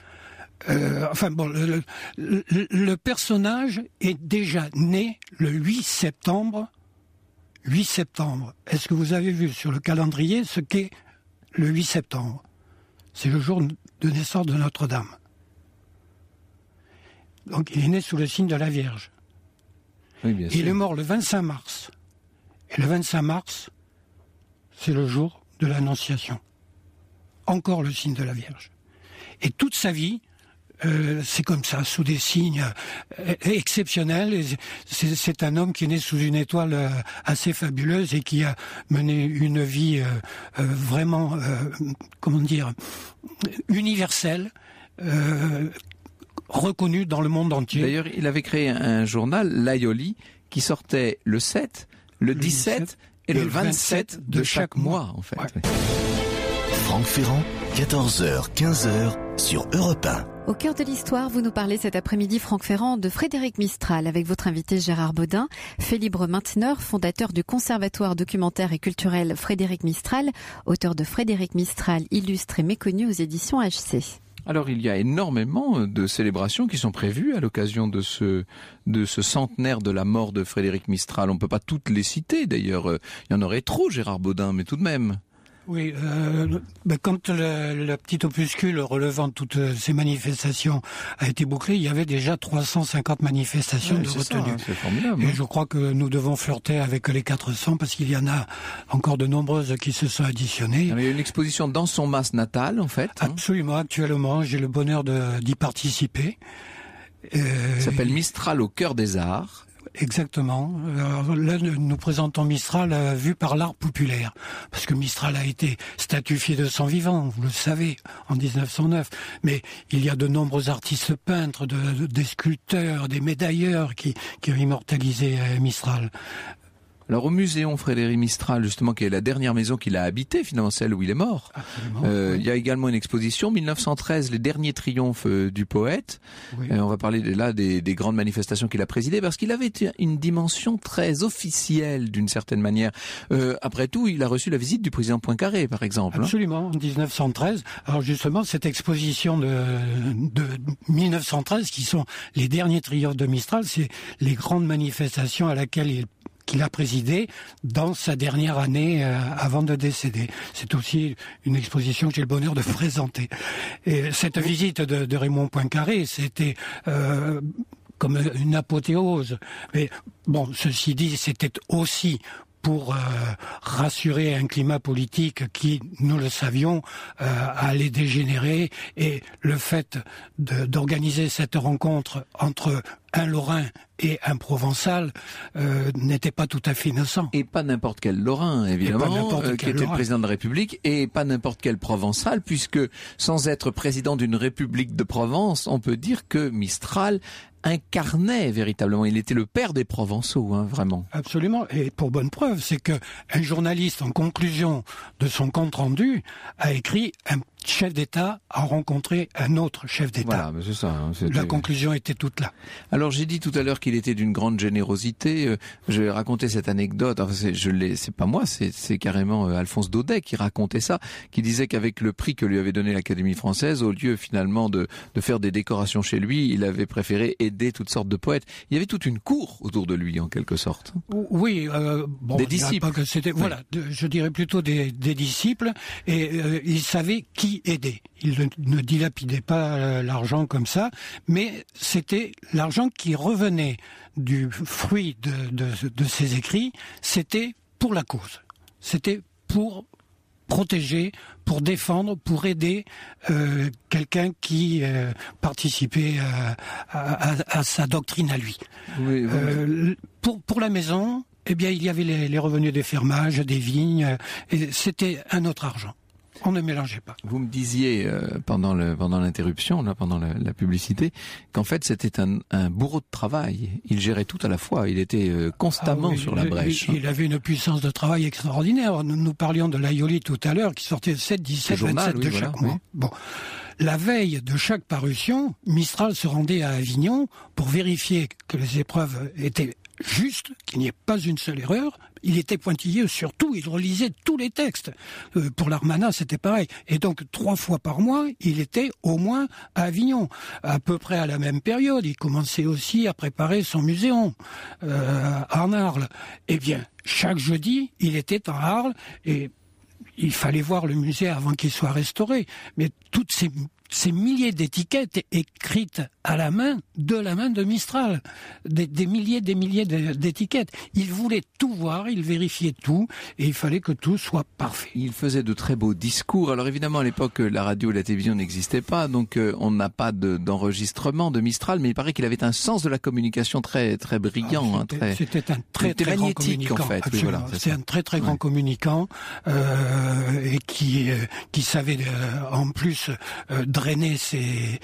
Le personnage est déjà né le 8 septembre. 8 septembre. Est-ce que vous avez vu sur le calendrier ce qu'est le 8 septembre? C'est le jour de naissance de Notre-Dame. Donc il est né sous le signe de la Vierge. Oui, bien sûr. Il est mort le 25 mars Et le 25 mars, c'est le jour de l'Annonciation. Encore le signe de la Vierge. Et toute sa vie, c'est comme ça, sous des signes exceptionnels. Et c'est un homme qui est né sous une étoile assez fabuleuse et qui a mené une vie vraiment, universelle, reconnue dans le monde entier. D'ailleurs, il avait créé un journal, l'Aioli, qui sortait le 7, le 17 et le 27 de chaque mois, en fait. Ouais. Franck Ferrand, 14h, 15h sur Europe 1. Au cœur de l'histoire, vous nous parlez cet après-midi, Franck Ferrand, de Frédéric Mistral, avec votre invité Gérard Bodin, fait libre mainteneur, fondateur du Conservatoire documentaire et culturel Frédéric Mistral, auteur de Frédéric Mistral, illustre et méconnu aux éditions HC. Alors, il y a énormément de célébrations qui sont prévues à l'occasion de ce centenaire de la mort de Frédéric Mistral. On ne peut pas toutes les citer, d'ailleurs. Il y en aurait trop, Gérard Bodin, mais tout de même. Oui, quand le petit opuscule relevant toutes ces manifestations a été bouclé, il y avait déjà 350 manifestations de retenues. C'est formidable. Et je crois que nous devons flirter avec les 400 parce qu'il y en a encore de nombreuses qui se sont additionnées. Il y a une exposition dans son mas natal, en fait. Absolument, actuellement, j'ai le bonheur d'y participer. Ça s'appelle Mistral au cœur des arts. Exactement. Alors là, nous présentons Mistral vu par l'art populaire, parce que Mistral a été statufié de son vivant, vous le savez, en 1909. Mais il y a de nombreux artistes peintres, des sculpteurs, des médailleurs qui ont immortalisé Mistral. Alors au Muséon Frédéric Mistral, justement, qui est la dernière maison qu'il a habitée, finalement celle où il est mort. Il y a également une exposition, 1913, les derniers triomphes du poète. Oui. On va parler là des grandes manifestations qu'il a présidées, parce qu'il avait une dimension très officielle, d'une certaine manière. Après tout, il a reçu la visite du président Poincaré, par exemple. Absolument, en 1913. Alors justement, cette exposition de 1913, qui sont les derniers triomphes de Mistral, c'est les grandes manifestations à laquelle qu'il a présidé dans sa dernière année avant de décéder. C'est aussi une exposition que j'ai le bonheur de présenter. Et cette visite de Raymond Poincaré, c'était comme une apothéose. Mais bon, ceci dit, c'était aussi pour rassurer un climat politique qui, nous le savions, allait dégénérer, et le fait d'organiser cette rencontre entre un Lorrain et un Provençal n'était pas tout à fait innocent. Et pas n'importe quel Lorrain, évidemment, qui était le président de la République, et pas n'importe quel Provençal, puisque sans être président d'une République de Provence, on peut dire que Mistral incarnait véritablement. Il était le père des Provençaux, vraiment. Absolument. Et pour bonne preuve, c'est que un journaliste, en conclusion de son compte-rendu, a écrit « Un chef d'État a rencontré un autre chef d'État ». Voilà, mais c'est ça. La conclusion était toute là. Alors, j'ai dit tout à l'heure qu'il était d'une grande générosité. Je vais raconter cette anecdote. Enfin, c'est pas moi, c'est carrément Alphonse Daudet qui racontait ça, qui disait qu'avec le prix que lui avait donné l'Académie française, au lieu finalement de faire des décorations chez lui, il avait préféré aider toutes sortes de poètes. Il y avait toute une cour autour de lui, en quelque sorte. Oui, des disciples. Pas que c'était, oui. Voilà, je dirais plutôt des disciples, et il savait qui aider. Il ne dilapidait pas l'argent comme ça, mais c'était l'argent qui revenait du fruit de ses écrits, c'était pour la cause. C'était pour protéger, pour défendre, pour aider quelqu'un qui participait à sa doctrine à lui. Oui, oui. Pour la maison, eh bien, il y avait les revenus des fermages, des vignes, et c'était un autre argent. On ne mélangeait pas. Vous me disiez pendant l'interruption, là, pendant la publicité, qu'en fait c'était un bourreau de travail. Il gérait tout à la fois. Il était constamment sur la brèche. Il avait une puissance de travail extraordinaire. Nous parlions de l'Aioli tout à l'heure, qui sortait le 7, 17, journal, 27 de chaque mois. Oui. Bon. La veille de chaque parution, Mistral se rendait à Avignon pour vérifier que les épreuves étaient justes, qu'il n'y ait pas une seule erreur. Il était pointillé sur tout, il relisait tous les textes. Pour l'Armana, c'était pareil. Et donc, 3 fois par mois, il était au moins à Avignon. À peu près à la même période, il commençait aussi à préparer son muséon à Arles. Eh bien, chaque jeudi, il était à Arles, et il fallait voir le musée avant qu'il soit restauré. Mais toutes ces ces milliers d'étiquettes écrites à la main, de Mistral. Des milliers d'étiquettes. Il voulait tout voir, il vérifiait tout, et il fallait que tout soit parfait. Il faisait de très beaux discours. Alors évidemment, à l'époque, la radio et la télévision n'existaient pas, donc on n'a pas d'enregistrement de Mistral, mais il paraît qu'il avait un sens de la communication très très brillant. C'était un très grand communicant. En fait. Oui, voilà, c'est un très grand communicant et qui savait en plus drainer ses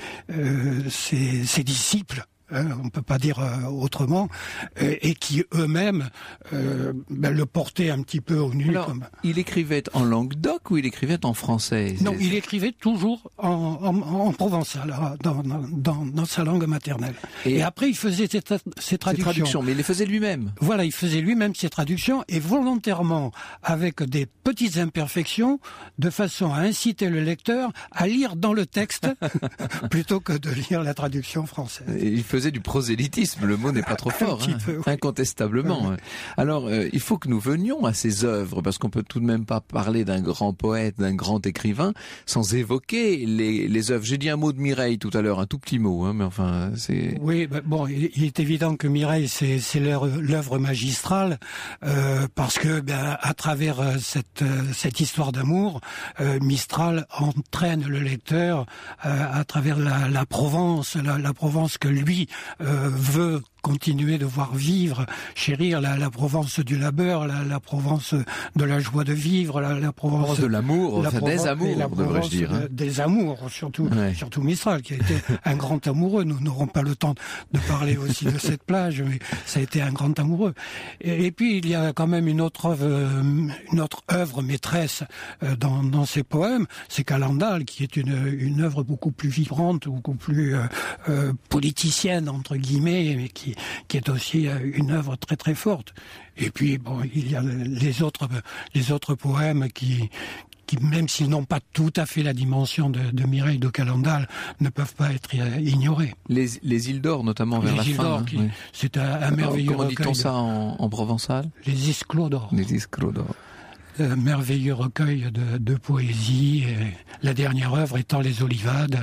disciples. On peut pas dire autrement, et qui eux-mêmes le portaient un petit peu au nu. Alors, il écrivait en langue d'oc ou il écrivait en français? Non, il écrivait toujours en provençal, dans sa langue maternelle. Et après, il faisait ses traductions. Mais il les faisait lui-même. Voilà, il faisait lui-même ses traductions, et volontairement avec des petites imperfections, de façon à inciter le lecteur à lire dans le texte plutôt que de lire la traduction française. Il faisait du prosélytisme, le mot n'est pas trop fort, incontestablement. Ouais. Alors, il faut que nous venions à ces œuvres, parce qu'on peut tout de même pas parler d'un grand poète, d'un grand écrivain, sans évoquer les œuvres. J'ai dit un mot de Mireille tout à l'heure, un tout petit mot, mais enfin, c'est... Oui, bon, il est évident que Mireille, c'est l'œuvre magistrale, parce que, à travers cette histoire d'amour, Mistral entraîne le lecteur à travers la Provence, la Provence que lui veut continuer de voir vivre, chérir la Provence du labeur, la Provence de la joie de vivre, la Provence de l'amour, des amours, devrais-je dire. Des amours, surtout Mistral, qui a été un grand amoureux. Nous n'aurons pas le temps de parler aussi de cette plage, mais ça a été un grand amoureux. Et puis, il y a quand même une autre œuvre maîtresse dans ses poèmes, c'est Calendal, qui est une œuvre beaucoup plus vibrante, beaucoup plus politicienne, entre guillemets, mais qui est aussi une œuvre très très forte. Et puis bon, il y a les autres poèmes qui même s'ils n'ont pas tout à fait la dimension de Mireille de Calendal, ne peuvent pas être ignorés. Les îles d'or, notamment vers la fin. C'est un merveilleux recueil. Comment dit-on ça en provençal? Les isclos d'or. Les isclos d'or. Un merveilleux recueil de poésie. Et la dernière œuvre étant Les Olivades.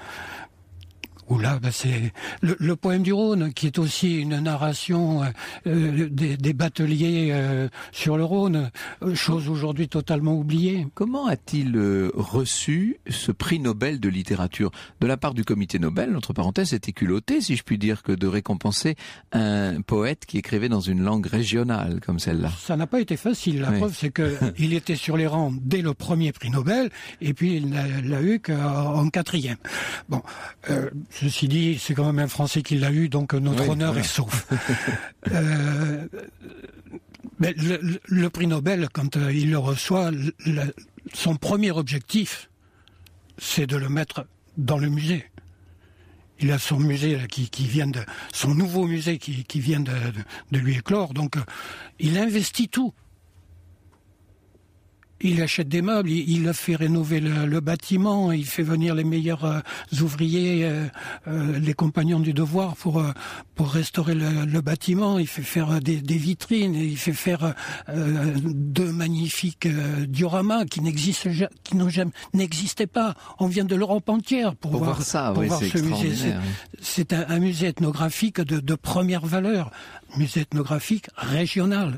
Où là, c'est le poème du Rhône, qui est aussi une narration des bateliers sur le Rhône, chose aujourd'hui totalement oubliée. Comment a-t-il reçu ce prix Nobel de littérature de la part du comité Nobel? Entre parenthèses, c'était culotté, si je puis dire, que de récompenser un poète qui écrivait dans une langue régionale comme celle-là. Ça n'a pas été facile. La preuve, c'est que il était sur les rangs dès le premier prix Nobel, et puis il l'a eu qu'en 4e. Bon. Ceci dit, c'est quand même un Français qui l'a eu, donc notre honneur est sauf. Mais le prix Nobel, quand il le reçoit, son premier objectif, c'est de le mettre dans le musée. Il a son musée là, qui vient son nouveau musée qui vient de lui éclore, donc il investit tout. Il achète des meubles, il a fait rénover le bâtiment, il fait venir les meilleurs ouvriers, les compagnons du devoir pour restaurer le bâtiment. Il fait faire des vitrines, il fait faire deux magnifiques dioramas qui n'existaient pas. On vient de l'Europe entière pour voir ça, pour voir ce musée. C'est un musée ethnographique de première valeur, musée ethnographique régional.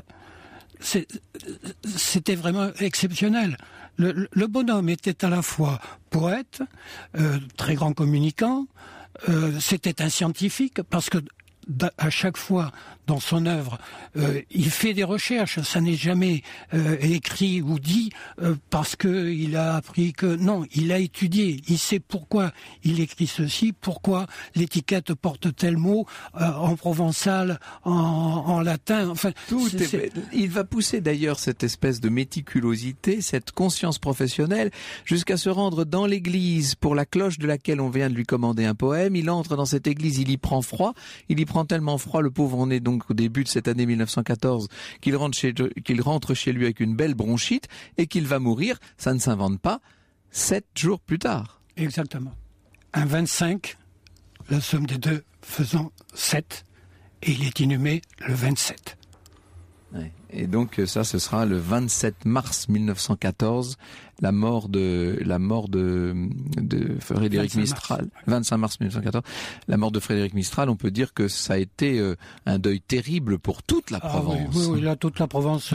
C'était vraiment exceptionnel. Le bonhomme était à la fois poète, très grand communicant, c'était un scientifique, parce que à chaque fois dans son œuvre, il fait des recherches. Ça n'est jamais écrit ou dit parce que il a appris que non, il a étudié. Il sait pourquoi il écrit ceci, pourquoi l'étiquette porte tel mot en provençal, en latin. Enfin, il va pousser d'ailleurs cette espèce de méticulosité, cette conscience professionnelle, jusqu'à se rendre dans l'église pour la cloche de laquelle on vient de lui commander un poème. Il entre dans cette église, il y prend froid. Il y prend tellement froid, le pauvre en est donc au début de cette année 1914, qu'il rentre chez lui avec une belle bronchite et qu'il va mourir, ça ne s'invente pas, 7 jours plus tard. Exactement. Un 25, la somme des deux faisant 7, et il est inhumé le 27. Ouais. Et donc ça, ce sera le 27 mars 1914, la mort de Frédéric Mistral. 25 mars 1914, la mort de Frédéric Mistral. On peut dire que ça a été un deuil terrible pour toute la Provence. Oui, là, toute la Provence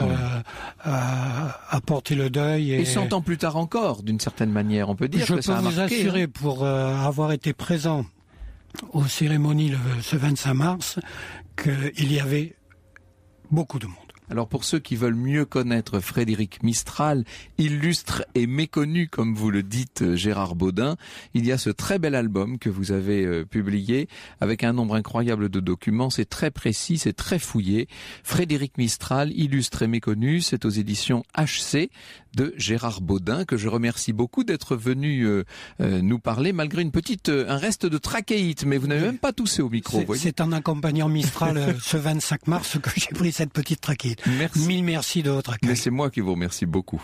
a porté le deuil. Et 100 ans plus tard encore, d'une certaine manière, on peut dire que ça a marqué. Je peux vous assurer, pour avoir été présent aux cérémonies ce 25 mars, qu'il y avait beaucoup de monde. Alors pour ceux qui veulent mieux connaître Frédéric Mistral, illustre et méconnu, comme vous le dites Gérard Baudin, il y a ce très bel album que vous avez publié avec un nombre incroyable de documents. C'est très précis, c'est très fouillé. Frédéric Mistral, illustre et méconnu, c'est aux éditions HC de Gérard Baudin, que je remercie beaucoup d'être venu nous parler, malgré un reste de trachéite, mais vous n'avez même pas toussé au micro. C'est en accompagnant Mistral ce 25 mars que j'ai pris cette petite trachéite. Merci. Mille merci de votre accueil. Mais c'est moi qui vous remercie beaucoup.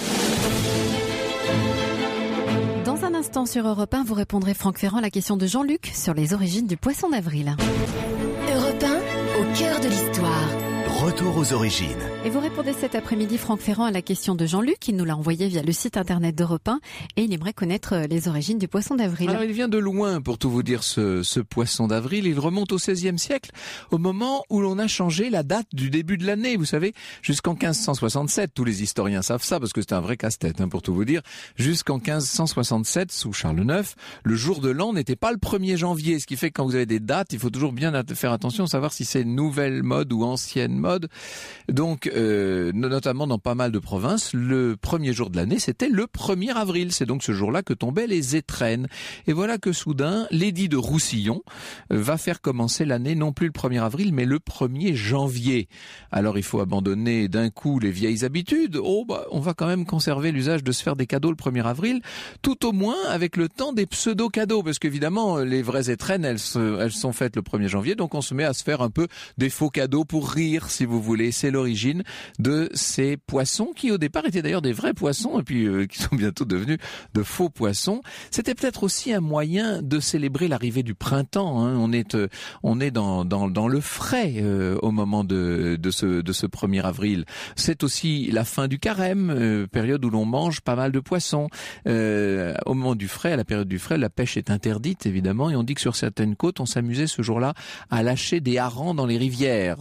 Dans un instant sur Europe 1, vous répondrez Franck Ferrand à la question de Jean-Luc sur les origines du poisson d'avril. Europe 1, au cœur de l'histoire. Retour aux origines. Et vous répondez cet après-midi, Franck Ferrand, à la question de Jean-Luc. Il nous l'a envoyé via le site internet d'Europe 1 et il aimerait connaître les origines du poisson d'avril. Alors il vient de loin, pour tout vous dire, ce poisson d'avril. Il remonte au XVIe siècle, au moment où l'on a changé la date du début de l'année. Vous savez, jusqu'en 1567, tous les historiens savent ça parce que c'est un vrai casse-tête, pour tout vous dire. Jusqu'en 1567, sous Charles IX, le jour de l'an n'était pas le 1er janvier. Ce qui fait que quand vous avez des dates, il faut toujours bien faire attention, savoir si c'est nouvelle mode ou ancienne mode. Donc, notamment dans pas mal de provinces, le 1er jour de l'année, c'était le 1er avril. C'est donc ce jour-là que tombaient les étrennes. Et voilà que soudain, l'édit de Roussillon va faire commencer l'année non plus le 1er avril, mais le 1er janvier. Alors, il faut abandonner d'un coup les vieilles habitudes. On va quand même conserver l'usage de se faire des cadeaux le 1er avril, tout au moins avec le temps des pseudo-cadeaux, parce qu'évidemment, les vraies étrennes, elles sont faites le 1er janvier, donc on se met à se faire un peu des faux cadeaux pour rire, si vous voulez. C'est l'origine de ces poissons qui au départ étaient d'ailleurs des vrais poissons et puis qui sont bientôt devenus de faux poissons. C'était peut-être aussi un moyen de célébrer l'arrivée du printemps. On est dans le frais au moment de ce 1er avril. C'est aussi la fin du carême, période où l'on mange pas mal de poissons. Au moment du frais, à la période du frais, la pêche est interdite évidemment et on dit que sur certaines côtes, on s'amusait ce jour-là à lâcher des harengs dans les rivières.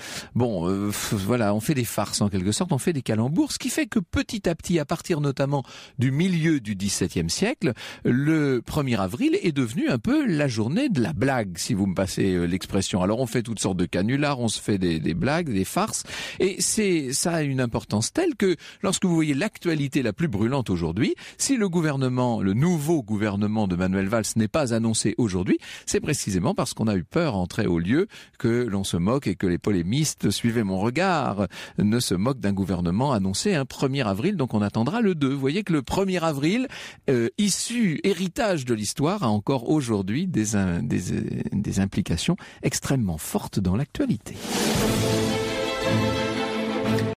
Voilà, on fait des farces en quelque sorte, on fait des calembours, ce qui fait que petit à petit, à partir notamment du milieu du XVIIe siècle, le 1er avril est devenu un peu la journée de la blague, si vous me passez l'expression. Alors on fait toutes sortes de canulars, on se fait des blagues, des farces, et ça a une importance telle que lorsque vous voyez l'actualité la plus brûlante aujourd'hui, si le nouveau gouvernement de Manuel Valls n'est pas annoncé aujourd'hui, c'est précisément parce qu'on a eu peur en très haut lieu que l'on se moque et que les polémistes, suivez mon regard, ne se moquent d'un gouvernement annoncé un 1er avril, donc on attendra le 2. Vous voyez que le 1er avril, héritage de l'histoire, a encore aujourd'hui des implications extrêmement fortes dans l'actualité.